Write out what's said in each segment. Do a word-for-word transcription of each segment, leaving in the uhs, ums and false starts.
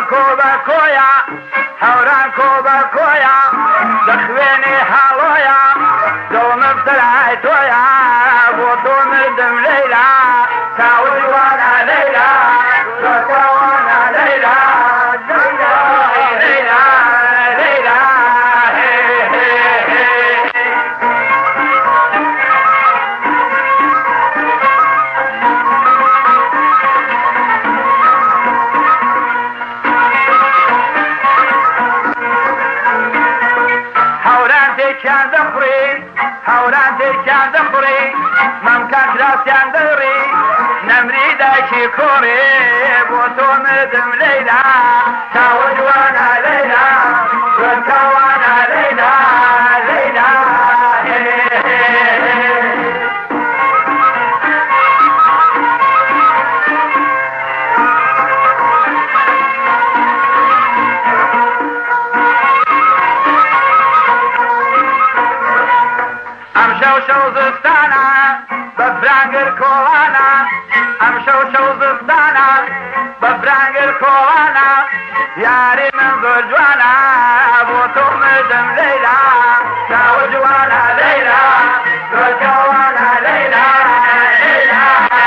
کۆبە کۆیە هەوران کۆبە کۆیە دەخوێنێ هاڵۆیە دڵمم سەرای تۆیە بۆ تۆ مردم لەیلا چاوەجوانە لەیلا چاوانە لەیلا لەیلا لەیلا هەوران تێکیان دەخوڕی هەوران تێکیان دەخوڕی مەمکان کراسیان دەڕی نەمری دایکی کۆڕێ بۆ تۆ مردم لەیلا چاوە جوانە لەیلا وەرکەوانە لەیلا لەیلا ئەم شەو شەو زستانە بە فرانگەر کۆڵانە ئەم شەو شەو زستانە بە فرانگەر کۆڵانە یاری من زۆر جوانە بۆ تۆ مردم لەیلا چاوە جوانە لەیلا زۆر جوانە لەیلا لەیلا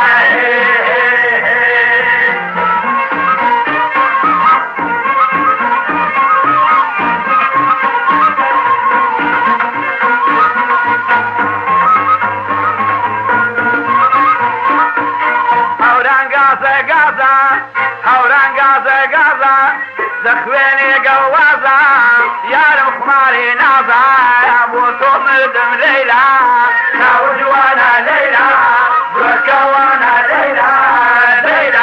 هەوران گازە گازە هەوران گازە گازە دەخوێنێ گەڵوازە یارم خوماری نازە بۆ تۆ مردم لەیلا چاوە جوانە لەیلا زۆرکەوانە لەیلا لەیلا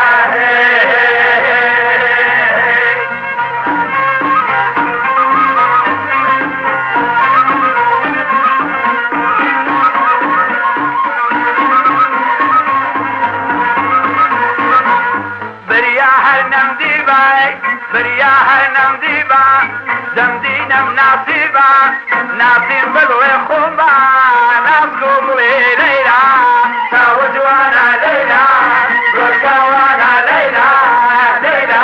بریا هەر نەمدیبە بریا هەر نەمدیبە دەمدینەم ناسیبە ناسیم بڵێ خۆمە ناسکۆ بڵێ لەیلا چاوە جوانە لەیلا زۆرکەوانە لەیلا لەیلا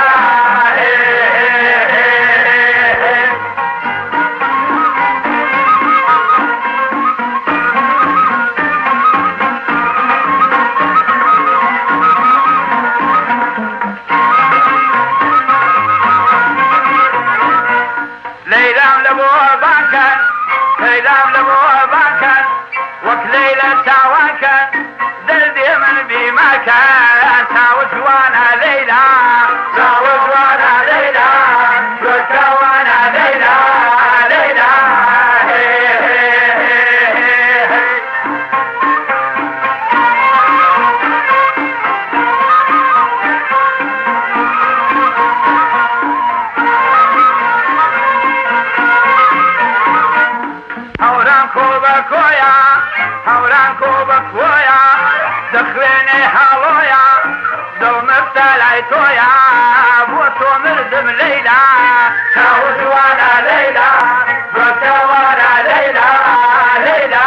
لەیلام لە بۆ بانکەن لەیلام لە بۆ بانکەن وەک لەیلە چاوانکەن دەردێ من بیماکەن چاوە جوانە لەیلا چاوە جوانە لەیلا زۆرکەوانە لەیلا لەیلا هەوران کۆبە کۆیە هەوران کۆبە کۆیە دەخوێنێ هاڵۆیە دڵمم سەرای تۆیە بۆ تۆ مردم لەیلا چاوە جوانە لەیلا زۆرکەوانە لەیلا لەیلا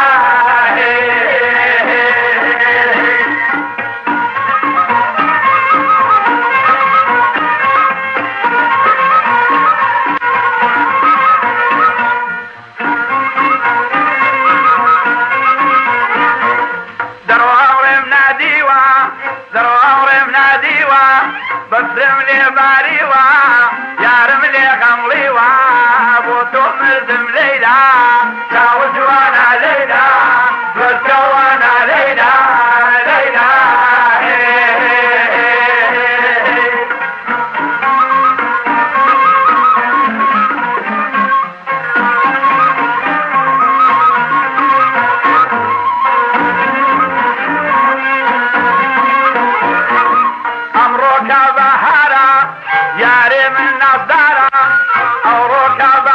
بەفرم لێ باریوە یارم لێ غەمڵیوە بۆ تۆ مردم لەیلا چاوە جوانە لەیلا زۆرکەوانە لەیلا لەیلا ئەمڕۆ کا بەهارە یارێ من نازدارە ئەوڕۆ کا